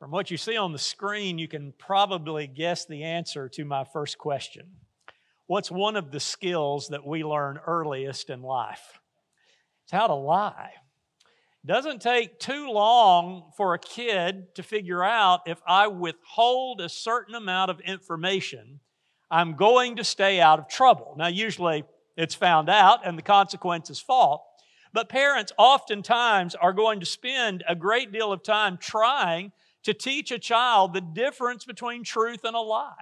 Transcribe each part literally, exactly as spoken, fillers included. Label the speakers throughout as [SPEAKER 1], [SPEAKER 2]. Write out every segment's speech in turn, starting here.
[SPEAKER 1] From what you see on the screen, you can probably guess the answer to my first question. What's one of the skills that we learn earliest in life? It's how to lie. It doesn't take too long for a kid to figure out if I withhold a certain amount of information, I'm going to stay out of trouble. Now, usually it's found out and the consequence is fault, but parents oftentimes are going to spend a great deal of time trying to teach a child the difference between truth and a lie.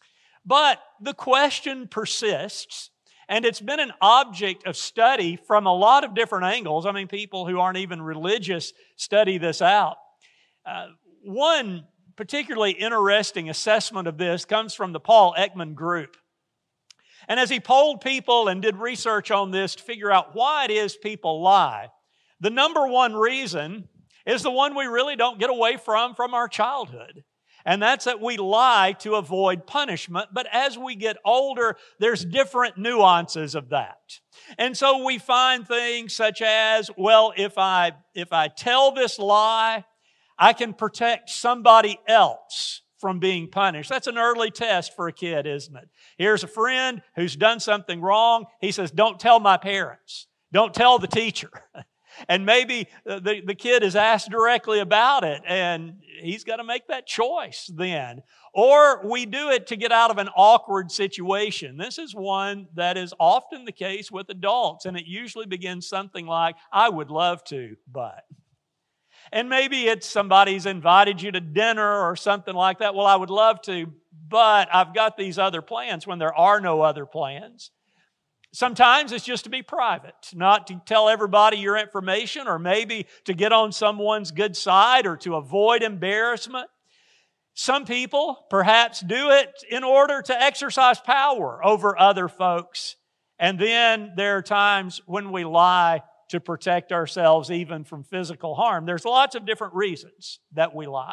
[SPEAKER 1] But the question persists, and it's been an object of study from a lot of different angles. I mean, people who aren't even religious study this out. Uh, one particularly interesting assessment of this comes from the Paul Ekman Group. And as he polled people and did research on this to figure out why it is people lie, the number one reason is the one we really don't get away from from our childhood. And that's that we lie to avoid punishment. But as we get older, there's different nuances of that. And so we find things such as, well, if I, if I tell this lie, I can protect somebody else from being punished. That's an early test for a kid, isn't it? Here's a friend who's done something wrong. He says, don't tell my parents. Don't tell the teacher. And maybe the, the kid is asked directly about it, and he's got to make that choice then. Or we do it to get out of an awkward situation. This is one that is often the case with adults, and it usually begins something like, I would love to, but... And maybe it's somebody's invited you to dinner or something like that. Well, I would love to, but I've got these other plans when there are no other plans. Sometimes it's just to be private, not to tell everybody your information, or maybe to get on someone's good side or to avoid embarrassment. Some people perhaps do it in order to exercise power over other folks. And then there are times when we lie to protect ourselves even from physical harm. There's lots of different reasons that we lie.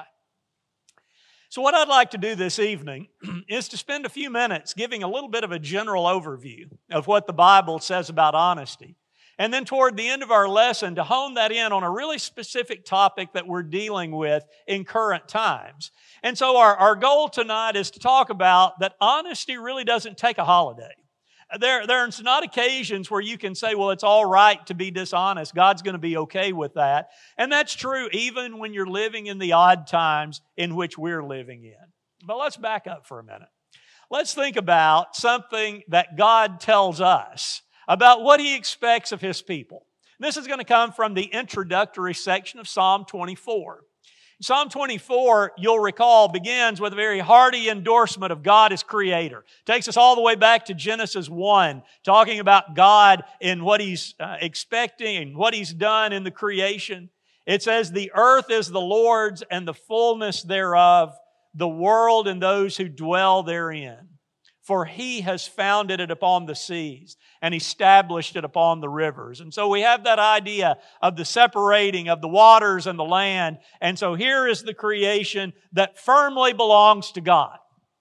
[SPEAKER 1] So what I'd like to do this evening is to spend a few minutes giving a little bit of a general overview of what the Bible says about honesty. And then toward the end of our lesson, to hone that in on a really specific topic that we're dealing with in current times. And so our, our goal tonight is to talk about that honesty really doesn't take a holiday. There, there's not occasions where you can say, well, it's all right to be dishonest. God's going to be okay with that. And that's true even when you're living in the odd times in which we're living in. But let's back up for a minute. Let's think about something that God tells us about what He expects of His people. This is going to come from the introductory section of Psalm twenty-four. Psalm twenty-four, you'll recall, begins with a very hearty endorsement of God as Creator. Takes us all the way back to Genesis one, talking about God and what He's uh, expecting and what He's done in the creation. It says, the earth is the Lord's and the fullness thereof, the world and those who dwell therein. For He has founded it upon the seas and established it upon the rivers. And so we have that idea of the separating of the waters and the land. And so here is the creation that firmly belongs to God.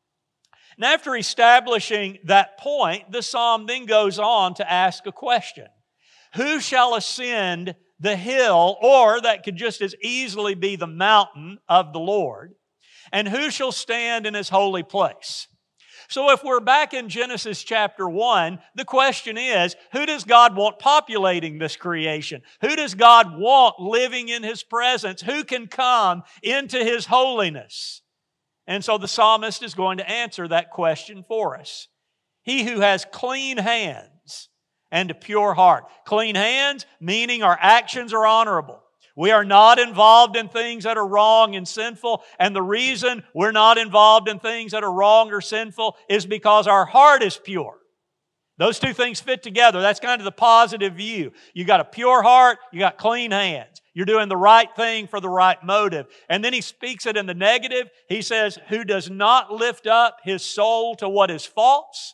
[SPEAKER 1] And after establishing that point, the psalm then goes on to ask a question. Who shall ascend the hill, or that could just as easily be the mountain of the Lord? And who shall stand in His holy place? So if we're back in Genesis chapter one, the question is, who does God want populating this creation? Who does God want living in His presence? Who can come into His holiness? And so the psalmist is going to answer that question for us. He who has clean hands and a pure heart. Clean hands, meaning our actions are honorable. We are not involved in things that are wrong and sinful. And the reason we're not involved in things that are wrong or sinful is because our heart is pure. Those two things fit together. That's kind of the positive view. You got a pure heart, you got clean hands. You're doing the right thing for the right motive. And then he speaks it in the negative. He says, who does not lift up his soul to what is false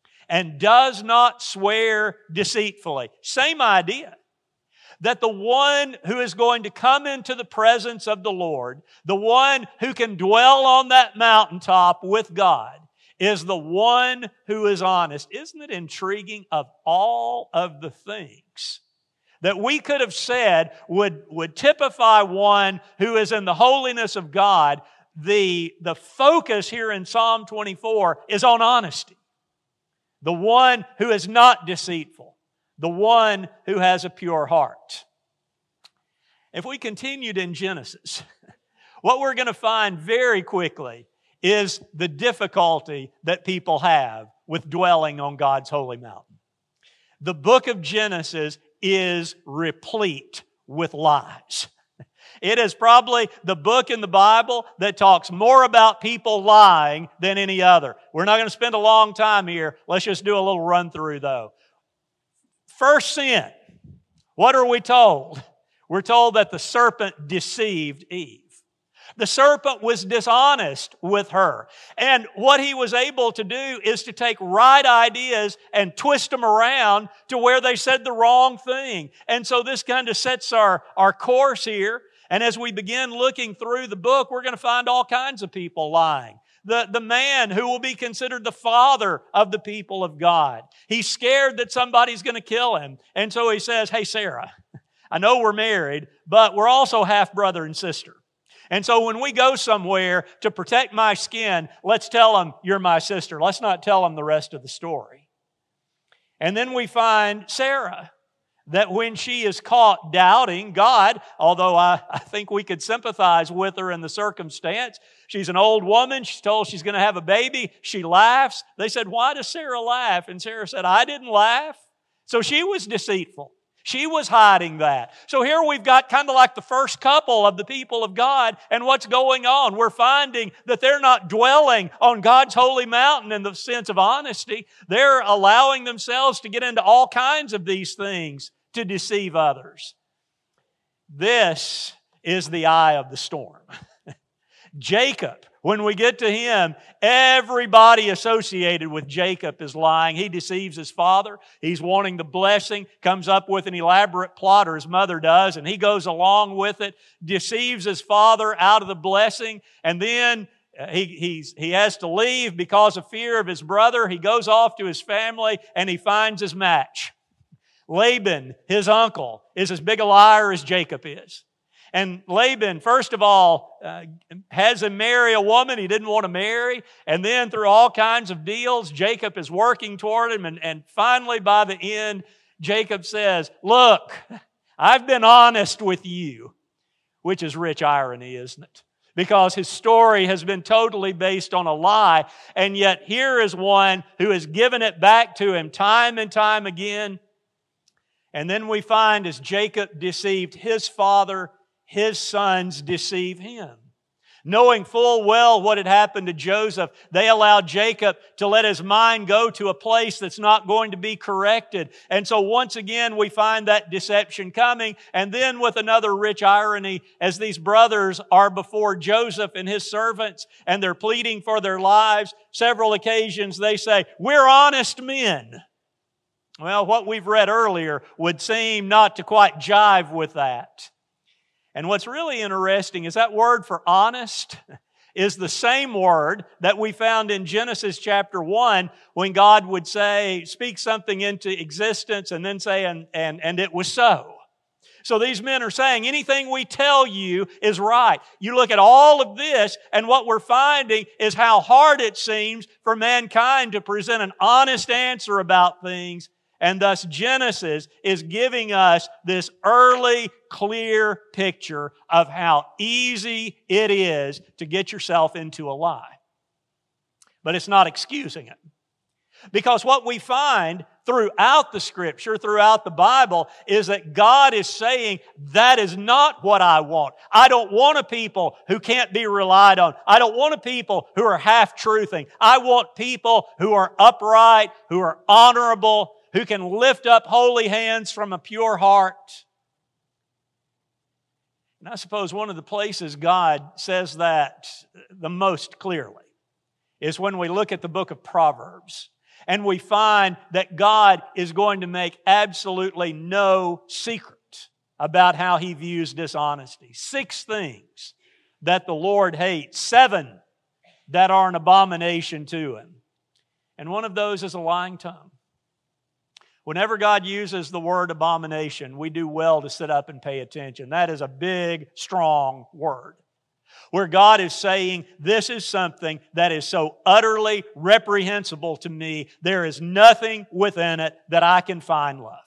[SPEAKER 1] and does not swear deceitfully. Same idea. That the one who is going to come into the presence of the Lord, the one who can dwell on that mountaintop with God, is the one who is honest. Isn't it intriguing? Of all of the things that we could have said would, would typify one who is in the holiness of God, the, the focus here in Psalm twenty-four is on honesty. The one who is not deceitful. The one who has a pure heart. If we continued in Genesis, what we're going to find very quickly is the difficulty that people have with dwelling on God's holy mountain. The book of Genesis is replete with lies. It is probably the book in the Bible that talks more about people lying than any other. We're not going to spend a long time here. Let's just do a little run through though. First sin. What are we told? We're told that the serpent deceived Eve. The serpent was dishonest with her. And what he was able to do is to take right ideas and twist them around to where they said the wrong thing. And so this kind of sets our, our course here. And as we begin looking through the book, we're going to find all kinds of people lying. The, the man who will be considered the father of the people of God. He's scared that somebody's going to kill him. And so he says, hey, Sarah, I know we're married, but we're also half brother and sister. And so when we go somewhere to protect my skin, let's tell them you're my sister. Let's not tell them the rest of the story. And then we find Sarah, that when she is caught doubting God, although I, I think we could sympathize with her in the circumstance, she's an old woman, she's told she's going to have a baby, she laughs. They said, why does Sarah laugh? And Sarah said, I didn't laugh. So she was deceitful. She was hiding that. So here we've got kind of like the first couple of the people of God, and what's going on? We're finding that they're not dwelling on God's holy mountain in the sense of honesty. They're allowing themselves to get into all kinds of these things to deceive others. This is the eye of the storm. Jacob, when we get to him, everybody associated with Jacob is lying. He deceives his father. He's wanting the blessing, comes up with an elaborate plot, or his mother does, and he goes along with it, deceives his father out of the blessing, and then he, he's, he has to leave because of fear of his brother. He goes off to his family, and he finds his match. Laban, his uncle, is as big a liar as Jacob is. And Laban, first of all, uh, has him marry a woman he didn't want to marry. And then through all kinds of deals, Jacob is working toward him. And, and finally, by the end, Jacob says, look, I've been honest with you. Which is rich irony, isn't it? Because his story has been totally based on a lie. And yet here is one who has given it back to him time and time again. And then we find as Jacob deceived his father, his sons deceive him. Knowing full well what had happened to Joseph, they allowed Jacob to let his mind go to a place that's not going to be corrected. And so once again, we find that deception coming. And then with another rich irony, as these brothers are before Joseph and his servants, and they're pleading for their lives, several occasions they say, we're honest men. Well, what we've read earlier would seem not to quite jive with that. And what's really interesting is that word for honest is the same word that we found in Genesis chapter one when God would say, speak something into existence and then say, and, and, and it was so. So these men are saying anything we tell you is right. You look at all of this, and what we're finding is how hard it seems for mankind to present an honest answer about things. And thus Genesis is giving us this early, clear picture of how easy it is to get yourself into a lie. But it's not excusing it. Because what we find throughout the Scripture, throughout the Bible, is that God is saying, that is not what I want. I don't want a people who can't be relied on. I don't want a people who are half-truthing. I want people who are upright, who are honorable, who can lift up holy hands from a pure heart. And I suppose one of the places God says that the most clearly is when we look at the book of Proverbs. And we find that God is going to make absolutely no secret about how He views dishonesty. Six things that the Lord hates. Seven that are an abomination to Him. And one of those is a lying tongue. Whenever God uses the word abomination, we do well to sit up and pay attention. That is a big, strong word. Where God is saying, this is something that is so utterly reprehensible to me, there is nothing within it that I can find love.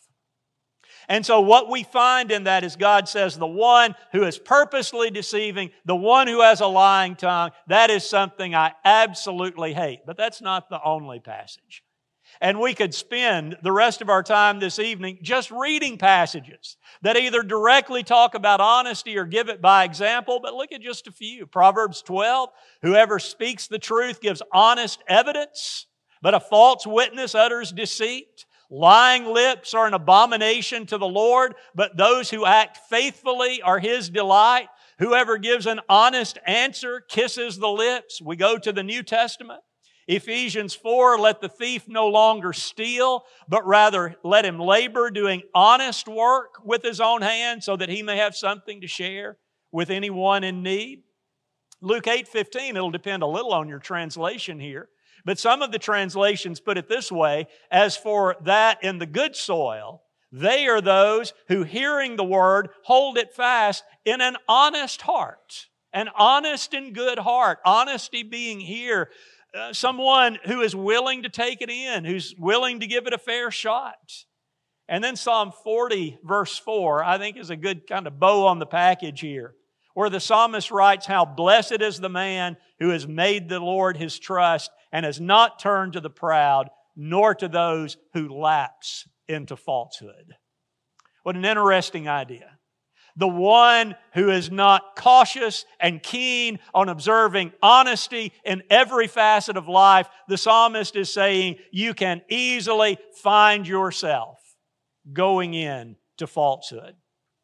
[SPEAKER 1] And so what we find in that is God says the one who is purposely deceiving, the one who has a lying tongue, that is something I absolutely hate. But that's not the only passage. And we could spend the rest of our time this evening just reading passages that either directly talk about honesty or give it by example, but look at just a few. Proverbs twelve, whoever speaks the truth gives honest evidence, but a false witness utters deceit. Lying lips are an abomination to the Lord, but those who act faithfully are His delight. Whoever gives an honest answer kisses the lips. We go to the New Testament. Ephesians four, let the thief no longer steal, but rather let him labor doing honest work with his own hands so that he may have something to share with anyone in need. Luke eight fifteen, it'll depend a little on your translation here, but some of the translations put it this way, as for that in the good soil, they are those who hearing the word hold it fast in an honest heart, an honest and good heart, honesty being here. Uh, someone who is willing to take it in, who's willing to give it a fair shot. And then Psalm forty, verse four, I think is a good kind of bow on the package here, where the psalmist writes, how blessed is the man who has made the Lord his trust and has not turned to the proud, nor to those who lapse into falsehood. What an interesting idea. The one who is not cautious and keen on observing honesty in every facet of life, the psalmist is saying you can easily find yourself going in to falsehood.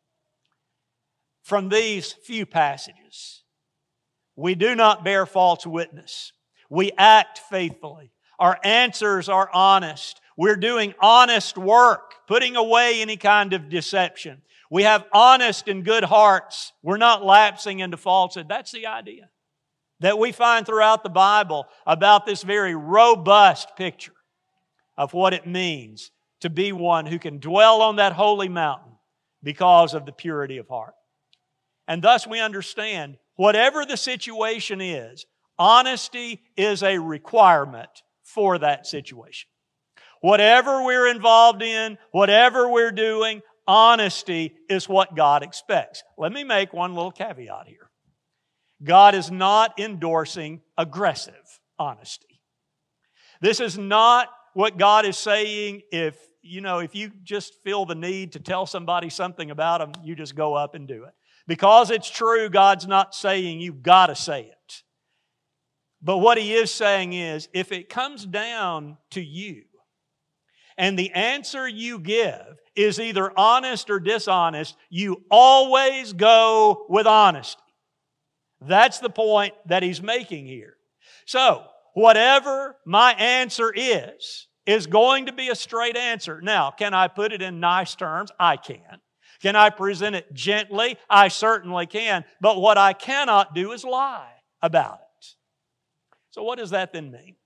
[SPEAKER 1] From these few passages, we do not bear false witness. We act faithfully. Our answers are honest. We're doing honest work, putting away any kind of deception. We have honest and good hearts. We're not lapsing into falsehood. That's the idea that we find throughout the Bible about this very robust picture of what it means to be one who can dwell on that holy mountain because of the purity of heart. And thus we understand, whatever the situation is, honesty is a requirement for that situation. Whatever we're involved in, whatever we're doing, honesty is what God expects. Let me make one little caveat here. God is not endorsing aggressive honesty. This is not what God is saying if, you know, if you just feel the need to tell somebody something about them, you just go up and do it. Because it's true, God's not saying you've got to say it. But what He is saying is, if it comes down to you, and the answer you give is either honest or dishonest, you always go with honesty. That's the point that He's making here. So, whatever my answer is, is going to be a straight answer. Now, can I put it in nice terms? I can. Can I present it gently? I certainly can. But what I cannot do is lie about it. So what does that then mean?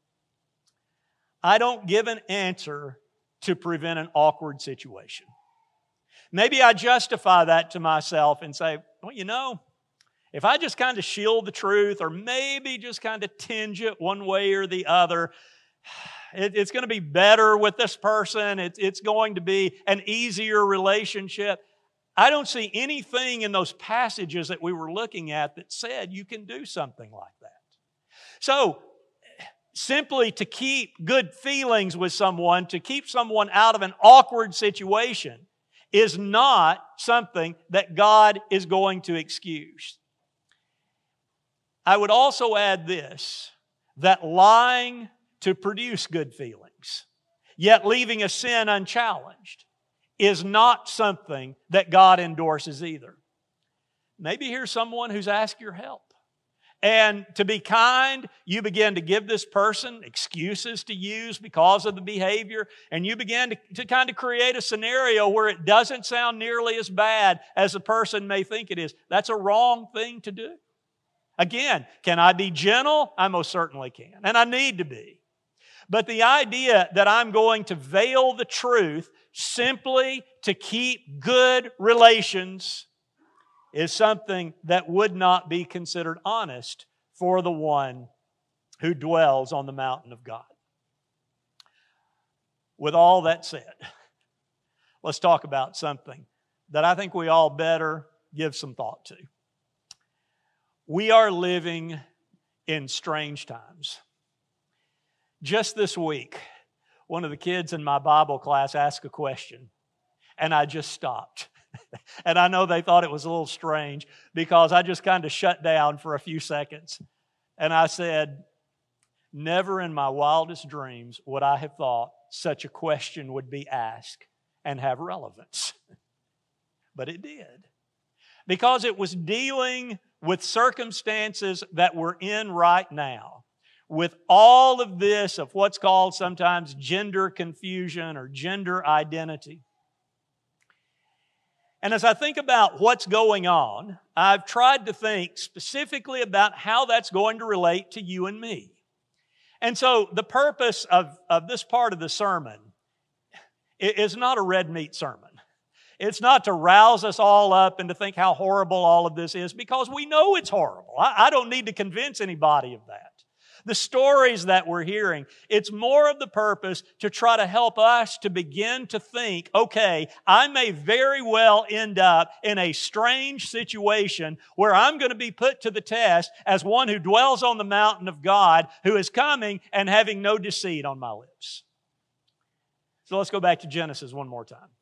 [SPEAKER 1] I don't give an answer to prevent an awkward situation. Maybe I justify that to myself and say, well, you know, if I just kind of shield the truth or maybe just kind of tinge it one way or the other, it, it's going to be better with this person. It, it's going to be an easier relationship. I don't see anything in those passages that we were looking at that said you can do something like that. So, simply to keep good feelings with someone, to keep someone out of an awkward situation, is not something that God is going to excuse. I would also add this, that lying to produce good feelings, yet leaving a sin unchallenged, is not something that God endorses either. Maybe here's someone who's asked your help. And to be kind, you begin to give this person excuses to use because of the behavior, and you begin to, to kind of create a scenario where it doesn't sound nearly as bad as the person may think it is. That's a wrong thing to do. Again, can I be gentle? I most certainly can, and I need to be. But the idea that I'm going to veil the truth simply to keep good relations is something that would not be considered honest for the one who dwells on the mountain of God. With all that said, let's talk about something that I think we all better give some thought to. We are living in strange times. Just this week, one of the kids in my Bible class asked a question, and I just stopped. And I know they thought it was a little strange because I just kind of shut down for a few seconds. And I said, never in my wildest dreams would I have thought such a question would be asked and have relevance. But it did. Because it was dealing with circumstances that we're in right now. With all of this of what's called sometimes gender confusion or gender identity. And as I think about what's going on, I've tried to think specifically about how that's going to relate to you and me. And so the purpose of, of this part of the sermon is not a red meat sermon. It's not to rouse us all up and to think how horrible all of this is, because we know it's horrible. I, I don't need to convince anybody of that. The stories that we're hearing, it's more of the purpose to try to help us to begin to think, okay, I may very well end up in a strange situation where I'm going to be put to the test as one who dwells on the mountain of God, who is coming and having no deceit on my lips. So let's go back to Genesis one more time.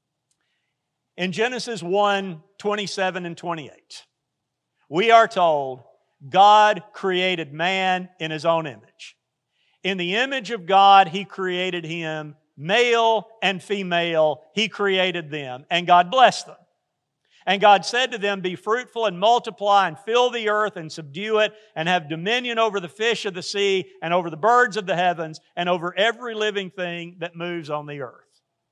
[SPEAKER 1] In Genesis one, twenty-seven and twenty-eight, we are told God created man in His own image. In the image of God, He created him, male and female, He created them, and God blessed them. And God said to them, be fruitful and multiply and fill the earth and subdue it and have dominion over the fish of the sea and over the birds of the heavens and over every living thing that moves on the earth.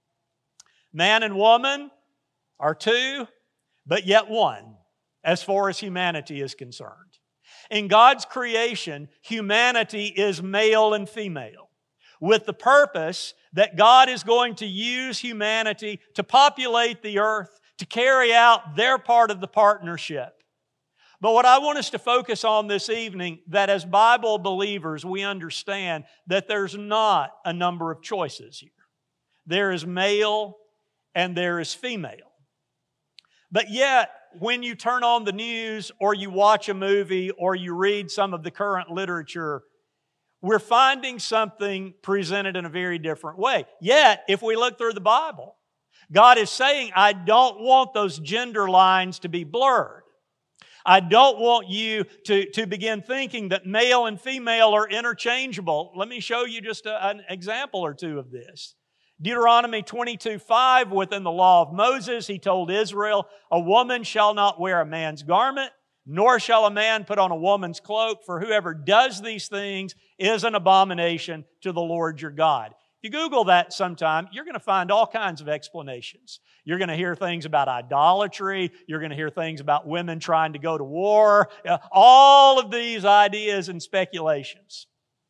[SPEAKER 1] Man and woman are two, but yet one, as far as humanity is concerned. In God's creation, humanity is male and female, with the purpose that God is going to use humanity to populate the earth, to carry out their part of the partnership. But what I want us to focus on this evening, that as Bible believers, we understand that there's not a number of choices here. There is male and there is female. But yet, when you turn on the news or you watch a movie or you read some of the current literature, we're finding something presented in a very different way. Yet, if we look through the Bible, God is saying, I don't want those gender lines to be blurred. I don't want you to, to begin thinking that male and female are interchangeable. Let me show you just a, an example or two of this. Deuteronomy twenty-two five, within the law of Moses, he told Israel, a woman shall not wear a man's garment, nor shall a man put on a woman's cloak, for whoever does these things is an abomination to the Lord your God. If you Google that sometime, you're going to find all kinds of explanations. You're going to hear things about idolatry. You're going to hear things about women trying to go to war. All of these ideas and speculations.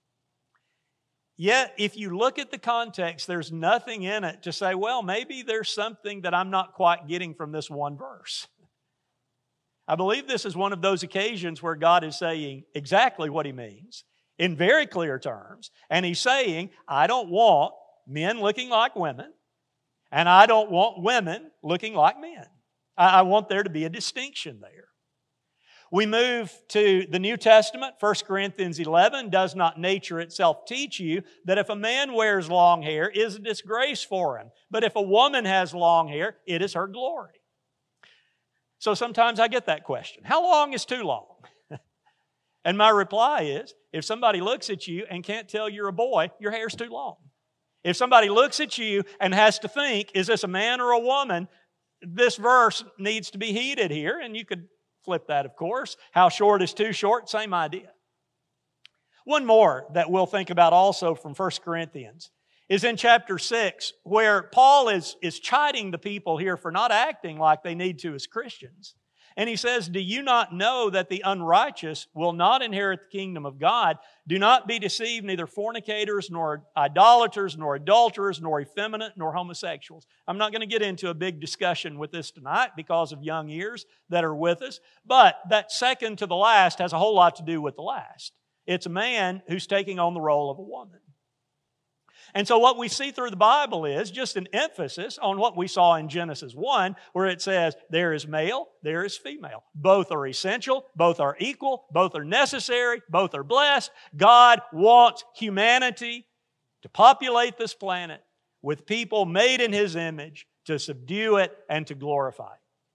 [SPEAKER 1] Yet, if you look at the context, there's nothing in it to say, well, maybe there's something that I'm not quite getting from this one verse. I believe this is one of those occasions where God is saying exactly what He means in very clear terms. And He's saying, I don't want men looking like women, and I don't want women looking like men. I want there to be a distinction there. We move to the New Testament. First Corinthians eleven, does not nature itself teach you that if a man wears long hair, it is a disgrace for him? But if a woman has long hair, it is her glory. So sometimes I get that question. How long is too long? And my reply is, if somebody looks at you and can't tell you're a boy, your hair's too long. If somebody looks at you and has to think, is this a man or a woman? This verse needs to be heeded here, and you could flip that, of course. How short is too short? Same idea. One more that we'll think about also from First Corinthians is in chapter six, where Paul is, is chiding the people here for not acting like they need to as Christians. And he says, do you not know that the unrighteous will not inherit the kingdom of God? Do not be deceived, neither fornicators, nor idolaters, nor adulterers, nor effeminate, nor homosexuals. I'm not going to get into a big discussion with this tonight because of young ears that are with us. But that second to the last has a whole lot to do with the last. It's a man who's taking on the role of a woman. And so what we see through the Bible is just an emphasis on what we saw in Genesis one, where it says, there is male, there is female. Both are essential, both are equal, both are necessary, both are blessed. God wants humanity to populate this planet with people made in His image, to subdue it and to glorify it.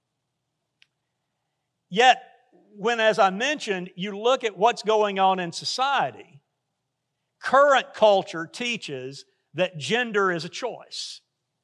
[SPEAKER 1] Yet, when, as I mentioned, you look at what's going on in society, current culture teaches that gender is a choice.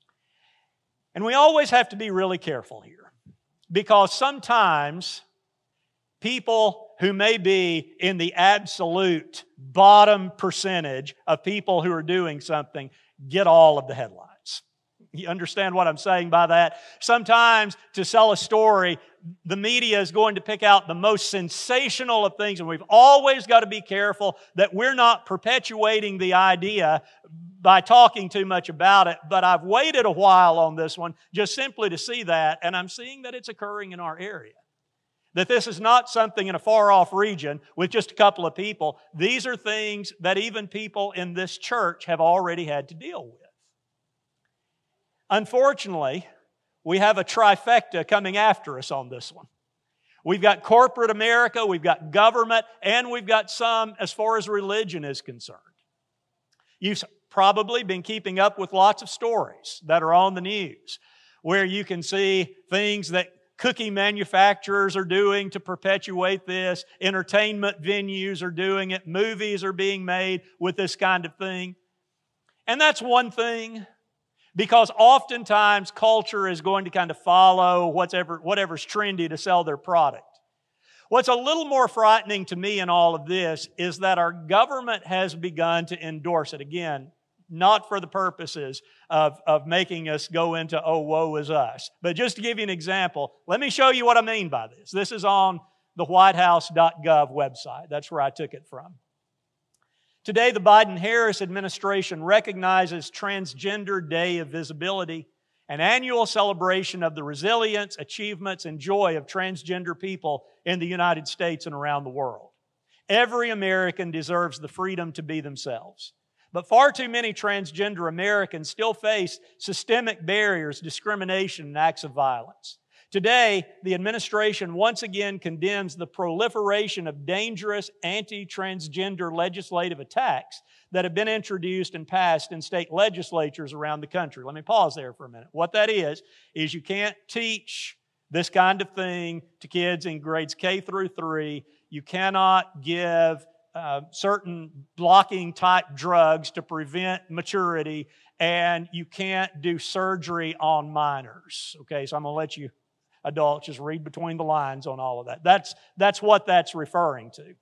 [SPEAKER 1] And we always have to be really careful here, because sometimes people who may be in the absolute bottom percentage of people who are doing something get all of the headlines. You understand what I'm saying by that? Sometimes to sell a story, the media is going to pick out the most sensational of things, and we've always got to be careful that we're not perpetuating the idea by talking too much about it. But I've waited a while on this one just simply to see that, and I'm seeing that it's occurring in our area. That this is not something in a far-off region with just a couple of people. These are things that even people in this church have already had to deal with. Unfortunately, we have a trifecta coming after us on this one. We've got corporate America, we've got government, and we've got some as far as religion is concerned. You've probably been keeping up with lots of stories that are on the news where you can see things that cookie manufacturers are doing to perpetuate this, entertainment venues are doing it, movies are being made with this kind of thing. And that's one thing, because oftentimes culture is going to kind of follow whatever, whatever's trendy to sell their product. What's a little more frightening to me in all of this is that our government has begun to endorse it. Again, not for the purposes of, of making us go into, oh, woe is us. But just to give you an example, let me show you what I mean by this. This is on the white house dot gov website. That's where I took it from. Today, the Biden-Harris administration recognizes Transgender Day of Visibility, an annual celebration of the resilience, achievements, and joy of transgender people in the United States and around the world. Every American deserves the freedom to be themselves. But far too many transgender Americans still face systemic barriers, discrimination, and acts of violence. Today, the administration once again condemns the proliferation of dangerous anti-transgender legislative attacks that have been introduced and passed in state legislatures around the country. Let me pause there for a minute. What that is, is you can't teach this kind of thing to kids in grades K through three. You cannot give uh, certain blocking type drugs to prevent maturity, and you can't do surgery on minors. Okay, so I'm going to let you adults just read between the lines on all of that. That's, that's what that's referring to.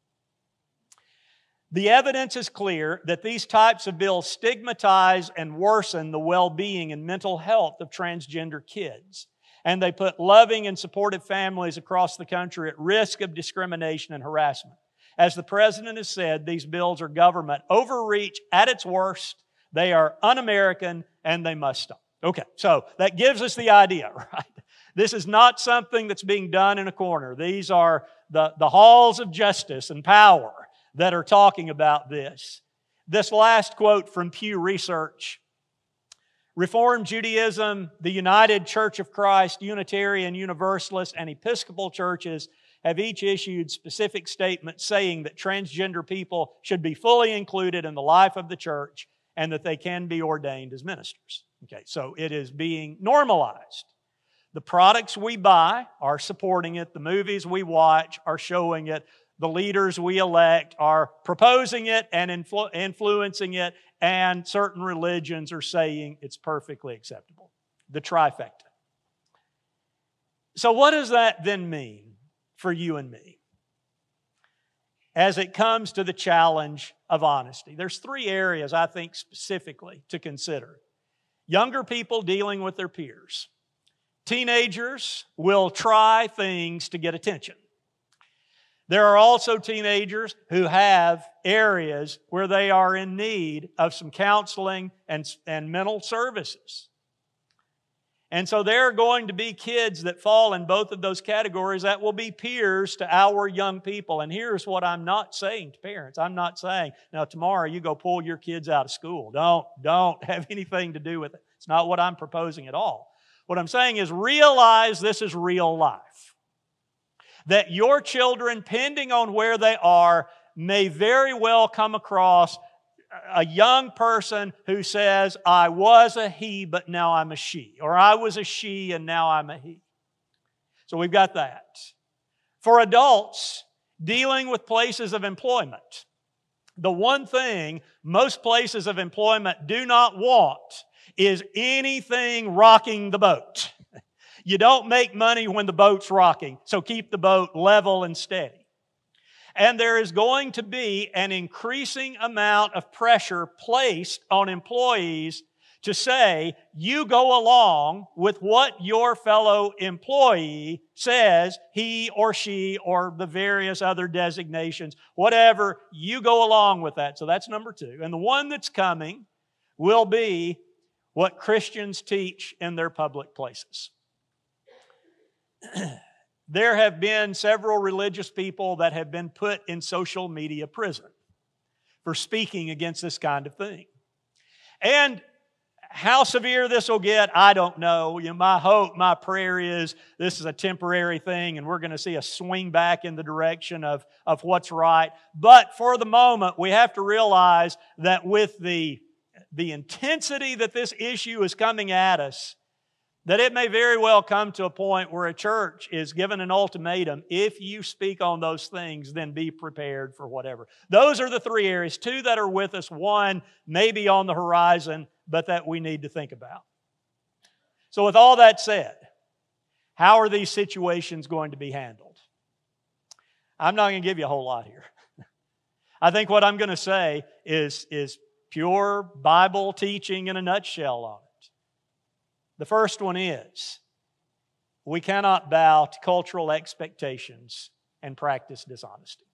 [SPEAKER 1] The evidence is clear that these types of bills stigmatize and worsen the well-being and mental health of transgender kids. And they put loving and supportive families across the country at risk of discrimination and harassment. As the President has said, these bills are government overreach at its worst. They are un-American and they must stop. Okay, so that gives us the idea, right? This is not something that's being done in a corner. These are the, the halls of justice and power that are talking about this. This last quote from Pew Research. Reformed Judaism, the United Church of Christ, Unitarian Universalist, and Episcopal churches have each issued specific statements saying that transgender people should be fully included in the life of the church and that they can be ordained as ministers. Okay, so it is being normalized. The products we buy are supporting it. The movies we watch are showing it. The leaders we elect are proposing it and influ- influencing it. And certain religions are saying it's perfectly acceptable. The trifecta. So what does that then mean for you and me as it comes to the challenge of honesty? There's three areas I think specifically to consider. Younger people dealing with their peers. Teenagers will try things to get attention. There are also teenagers who have areas where they are in need of some counseling and, and mental services. And so there are going to be kids that fall in both of those categories that will be peers to our young people. And here's what I'm not saying to parents. I'm not saying, now tomorrow you go pull your kids out of school. Don't, don't have anything to do with it. It's not what I'm proposing at all. What I'm saying is realize this is real life. That your children, depending on where they are, may very well come across a young person who says, I was a he, but now I'm a she. Or I was a she, and now I'm a he. So we've got that. For adults, dealing with places of employment, the one thing most places of employment do not want is anything rocking the boat. You don't make money when the boat's rocking, so keep the boat level and steady. And there is going to be an increasing amount of pressure placed on employees to say, you go along with what your fellow employee says, he or she or the various other designations, whatever, you go along with that. So that's number two. And the one that's coming will be what Christians teach in their public places. There have been several religious people that have been put in social media prison for speaking against this kind of thing. And how severe this will get, I don't know. You know, my hope, my prayer is this is a temporary thing and we're going to see a swing back in the direction of, of what's right. But for the moment, we have to realize that with the, the intensity that this issue is coming at us, that it may very well come to a point where a church is given an ultimatum. If you speak on those things, then be prepared for whatever. Those are the three areas. Two that are with us. One maybe on the horizon, but that we need to think about. So with all that said, how are these situations going to be handled? I'm not going to give you a whole lot here. I think what I'm going to say is, is pure Bible teaching in a nutshell on it. The first one is, we cannot bow to cultural expectations and practice dishonesty.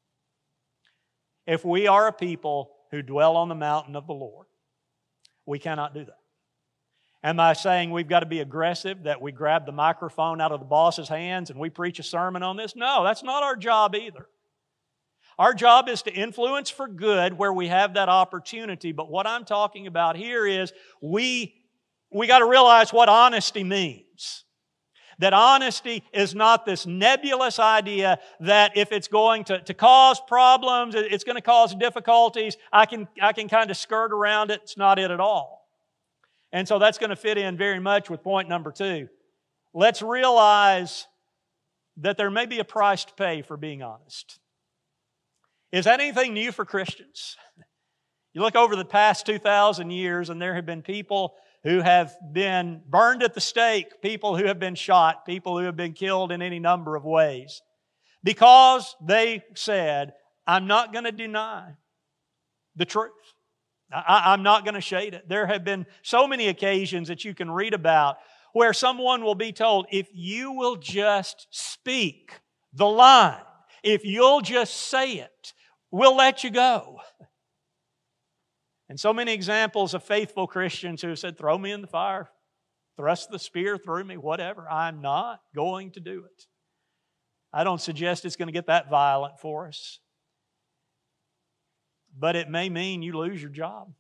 [SPEAKER 1] If we are a people who dwell on the mountain of the Lord, we cannot do that. Am I saying we've got to be aggressive, that we grab the microphone out of the boss's hands and we preach a sermon on this? No, that's not our job either. Our job is to influence for good where we have that opportunity. But what I'm talking about here is we We got to realize what honesty means. That honesty is not this nebulous idea that if it's going to, to cause problems, it's going to cause difficulties, I can, I can kind of skirt around it. It's not it at all. And so that's going to fit in very much with point number two. Let's realize that there may be a price to pay for being honest. Is that anything new for Christians? You look over the past two thousand years and there have been people who have been burned at the stake, people who have been shot, people who have been killed in any number of ways. Because they said, I'm not going to deny the truth. I, I'm not going to shade it. There have been so many occasions that you can read about where someone will be told, if you will just speak the line, if you'll just say it, we'll let you go. And so many examples of faithful Christians who have said, throw me in the fire, thrust the spear through me, whatever. I'm not going to do it. I don't suggest it's going to get that violent for us. But it may mean you lose your job.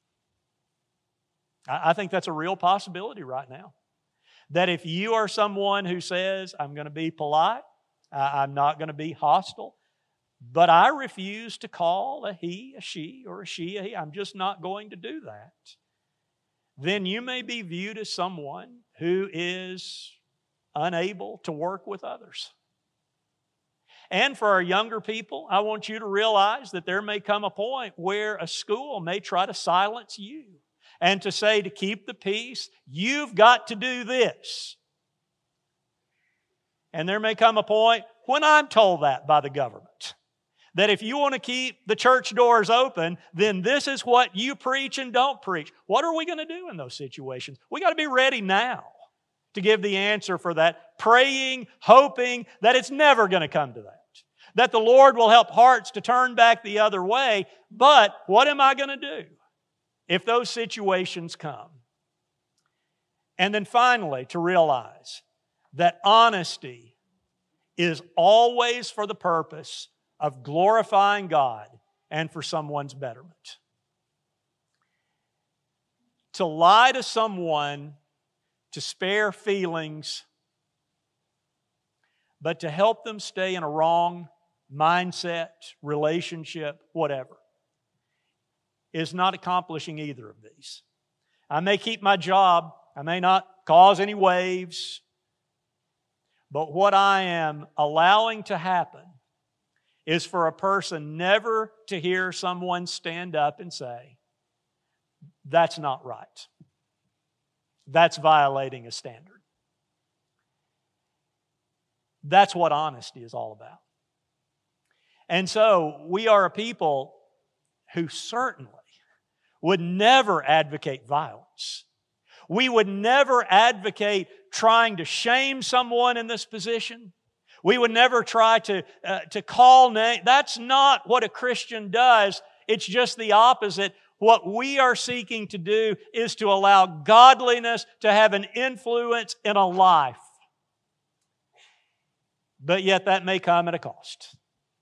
[SPEAKER 1] I think that's a real possibility right now. That if you are someone who says, I'm going to be polite, I'm not going to be hostile, but I refuse to call a he a she or a she a he, I'm just not going to do that, then you may be viewed as someone who is unable to work with others. And for our younger people, I want you to realize that there may come a point where a school may try to silence you and to say, to keep the peace, you've got to do this. And there may come a point when I'm told that by the government, that if you want to keep the church doors open, then this is what you preach and don't preach. What are we going to do in those situations? We got to be ready now. to give the answer for that, praying, hoping that it's never going to come to that. That the Lord will help hearts to turn back the other way. But what am I going to do if those situations come? And then finally, to realize that honesty is always for the purpose of glorifying God and for someone's betterment. To lie to someone to spare feelings, but to help them stay in a wrong mindset, relationship, whatever, is not accomplishing either of these. I may keep my job, I may not cause any waves, but what I am allowing to happen is for a person never to hear someone stand up and say, that's not right. That's violating a standard. That's what honesty is all about. And so we are a people who certainly would never advocate violence. We would never advocate trying to shame someone in this position. We would never try to, uh, to call names. That's not what a Christian does. It's just the opposite. What we are seeking to do is to allow godliness to have an influence in a life. But yet that may come at a cost.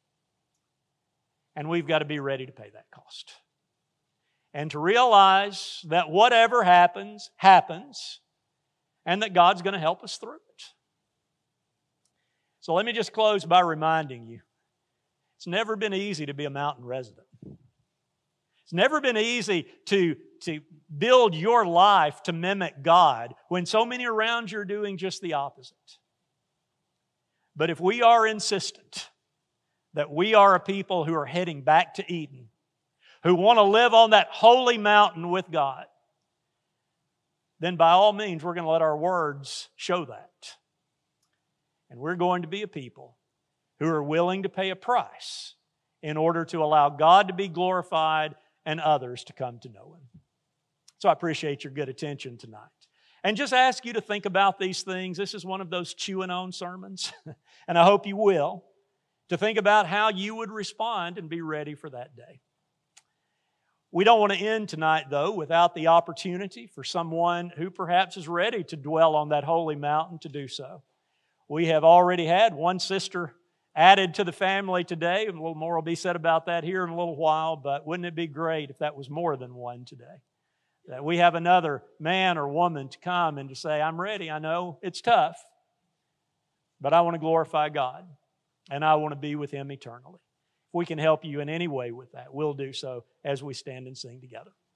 [SPEAKER 1] And we've got to be ready to pay that cost. And to realize that whatever happens, happens, and that God's going to help us through it. So let me just close by reminding you, it's never been easy to be a mountain resident. It's never been easy to, to build your life to mimic God when so many around you are doing just the opposite. But if we are insistent that we are a people who are heading back to Eden, who want to live on that holy mountain with God, then by all means we're going to let our words show that. And we're going to be a people who are willing to pay a price in order to allow God to be glorified and others to come to know Him. So I appreciate your good attention tonight. And just ask you to think about these things. This is one of those chewing on sermons, and I hope you will, to think about how you would respond and be ready for that day. We don't want to end tonight, though, without the opportunity for someone who perhaps is ready to dwell on that holy mountain to do so. We have already had one sister added to the family today. A little more will be said about that here in a little while, but wouldn't it be great if that was more than one today? That we have another man or woman to come and to say, I'm ready. I know it's tough, but I want to glorify God, and I want to be with Him eternally. If we can help you in any way with that, we'll do so as we stand and sing together.